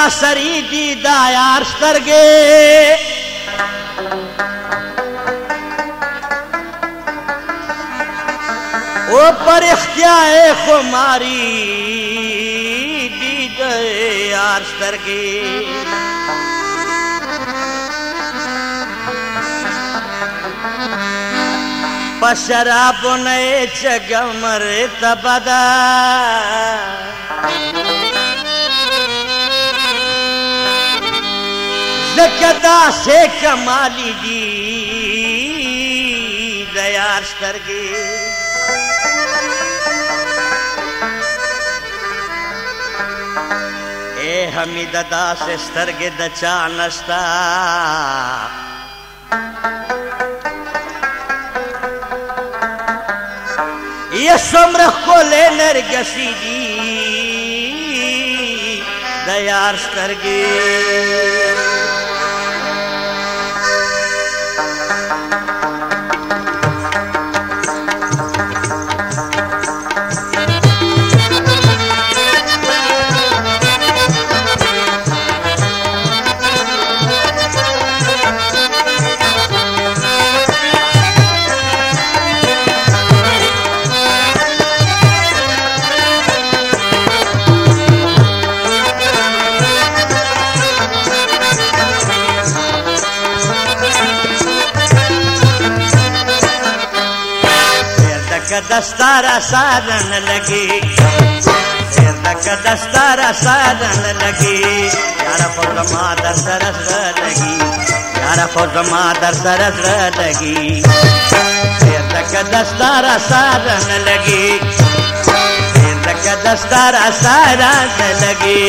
سریږي دا یار سترګې او پر اختیار خماری دی دے یار سترګې پشراب نه چګمر تبدا زکدا سے کمالی دی دیار سترګې اے حمید دا سے سترګې د چا نشتا یہ سمر کولے نرگسی دی دیار سترګې دستارا سارن لگی پھر تک دستارا سارن لگی یارا خود مادر سرس لگی یارا خود مادر سرس لگی پھر تک دستارا سارن لگی پھر تک دستارا سارن لگی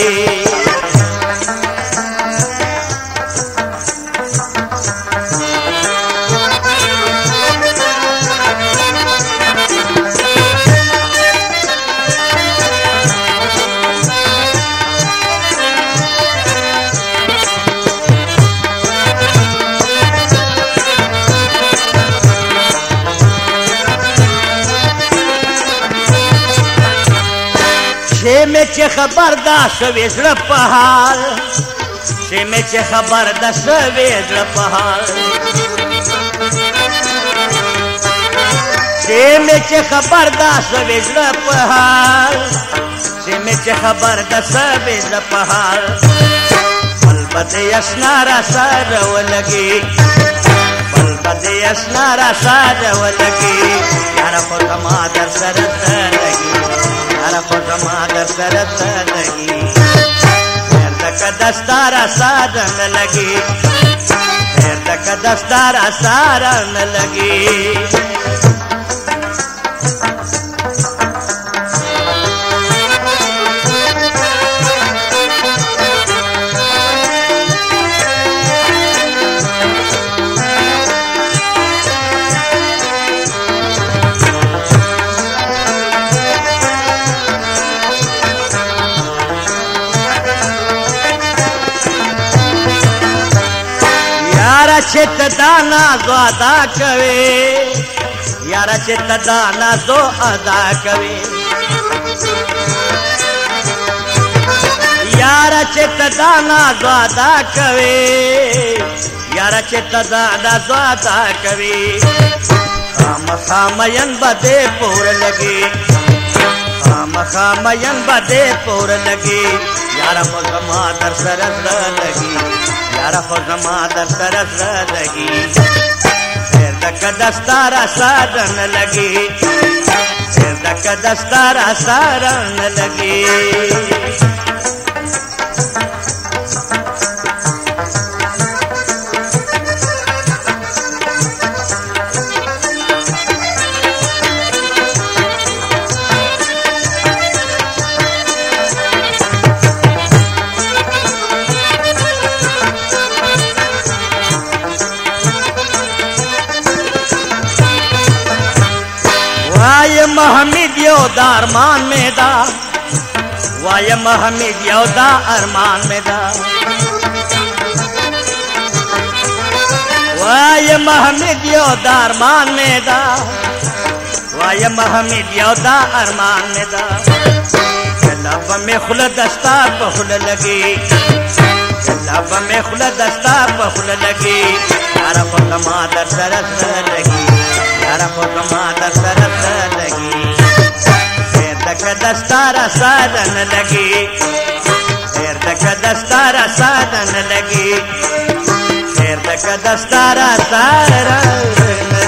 میں چه خبر دا سوی زړه په حال چې میں چه خبر دا سوی زړه په حال چې میں چه خبر دا سوی زړه په حال چې میں چه خبر دا سوی زړه په حال بل بد اسنا را سره ولګي بل بد اسنا را سره ولګي یار خو زما در سره لګي یارا خود مادر سرت لگی پھر تک دستارا سارن لگی پھر تک دستارا سارن لگی چت دانا زو ادا کوي یارا چت دانا زو ادا کوي یارا چت دانا زو ادا کوي یارا چت دانا زو ادا کوي خام خامین بده پور لګي خام خامین بده پور لګي یارا خو زما در سره لګي یارا خو زما در سره لګي پھر تک دستارا سارن لګي پھر تک دستارا سارن لګي محمد یو دا ارمان میں دا وای محمد یو دا ارمان میں دا وای محمد یو دا ارمان میں دا وای محمد یو دا ارمان میں دا لب میں خل دستا پخل لگی لب میں خل دستا پخل لگی یارا پتما در سرس لگی یارا پتما در سرس لگی خیر دک دستارا سادن لگی خیر دک دستارا سادن لگی خیر دک دستارا سادن